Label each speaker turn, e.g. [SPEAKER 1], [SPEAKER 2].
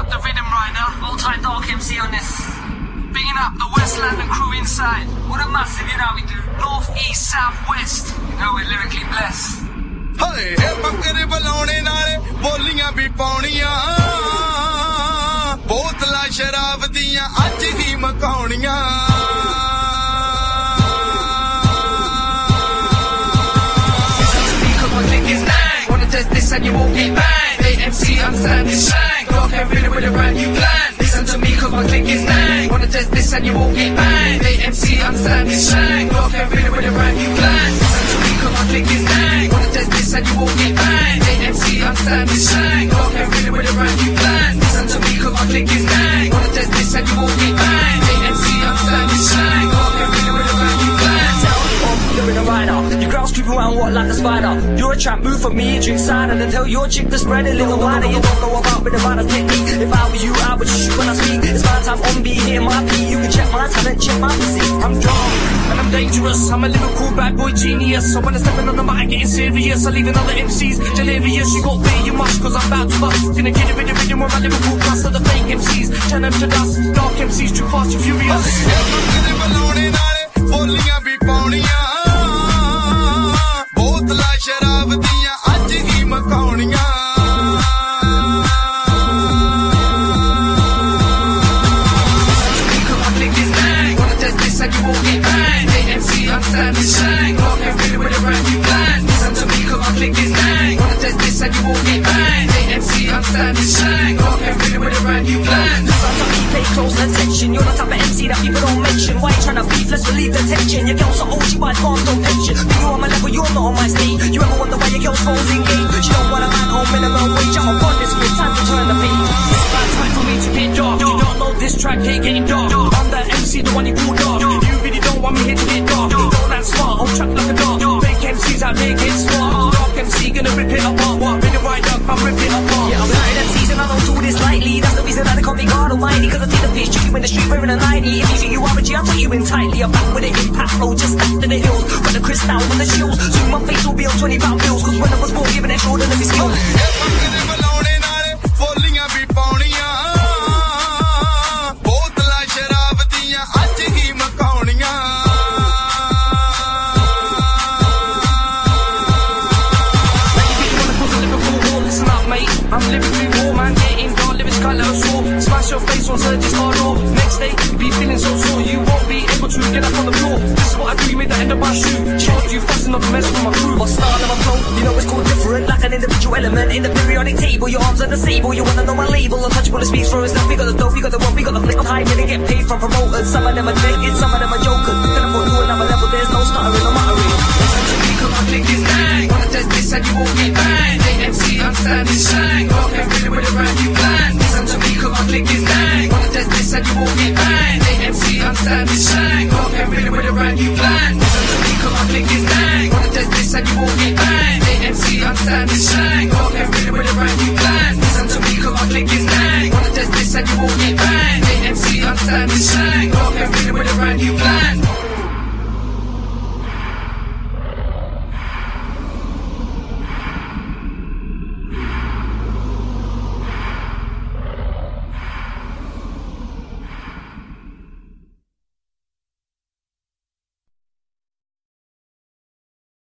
[SPEAKER 1] up the rhythm rider, old type Dark MC on this. Bigging up the West London crew inside. What a massive, you know we do. North, East, South, West. You know we're lyrically blessed.
[SPEAKER 2] Hey, bakre balone naale boliyan bhi pauniyan botla sharab diyan aj hi makauniyan
[SPEAKER 1] Test this and you won't get banged. Hey MC, understand this slang. God can't read it with a brand new plan. Listen to me cause my click is nang. Wanna test this and you won't get banged. Hey MC, understand this slang. God can't read it with a brand new plan. Listen to me cause my click is nang. Wanna test this and you won't get banged. Hey MC, understand this slang. God can't read it with a brand new plan. Listen to me cause my click is nang. Wanna test this and you won't get banged. Hey MC, understand this slang. God can't read it with a brand new plan. You're in a rider, your girl's creeping around what like a spider. You're a trap, move for me, drink cider, and tell your chick to spread a little wider. You don't know about with the rider's technique. If I were you, I would shoot when I speak. It's my time on beat, hear my beat. You can check my talent, check my physique. I'm drunk and I'm dangerous. I'm a lyrical bad boy genius. So when I'm stepping on the mic, getting serious, I leave another MC's delirious. You got pay you must, cause I'm about to bust. Gonna get it with the rhythm with my lyrical plus of the fake MCs. Turn them to dust. Dark MCs, too fast, too furious.
[SPEAKER 2] boliyan bhi pauniyan botla sharab diyan aj hi makauniyan
[SPEAKER 1] and you won't get banged. Hey MC, understand this slang. God can't read it with a brand new plan. Listen to me cause my click is nang. Wanna test this and you won't get banged. Hey MC, understand this slang. God can't read it with a brand new plan. Sometimes you pay close attention. You're the type of MC that people don't mention. Why you tryna beef? Let's relieve the tension. Your girl's so old, she might farm no pension. But you on my level, you're not on my stage. You ever wonder why your girl's phone's engaged? She don't want a man on minimum wage. I'm on this good time to turn the page. It's about time for me to get dark. You don't know this track ain't getting dark. I'm the MC, the one you call dark. You really don't want me here to get dark. Don't that smart, I'll track like a dog. Fake MCs out there get smart. Dark MC gonna rip it apart. What? Been it right up, I'm ripping it apart. Yeah, I'm behind MCs and I don't do this lightly. That's the reason that they call me God Almighty. Cause I take the piss, trick you in the street wearing a 90. If you think you are a G, I'll take you in tightly. I'm back with an impact flow, just after the hills. With the crystal with the shields. Soon my face will be on 20 pound bills. Cause when I was born, given extraordinary skills.
[SPEAKER 2] boliyan bhi pauniyan botla sharab diyan aj hi makauniyan
[SPEAKER 1] I'm lyrically raw, man, getting dark, lyrics cut like a saw. Smash your face on Serge's hard law. Next day, you be feeling so sore. You won't be able to get up on the floor. This is what I do, you made the end of my shoe. Showed you fussing up the mess with my crew. What style of my flow, you know it's called different. Like an individual element in the periodic table. Your arms are disabled, you wanna know my label. Untouchable, it speaks for itself. We got the dope, we got the one, we got the flick of high. They get paid from promoters. Some of them are naked, some of them are jokers. Then I'm gonna do another level, there's no stuttering or muttering. Listen to me cause my click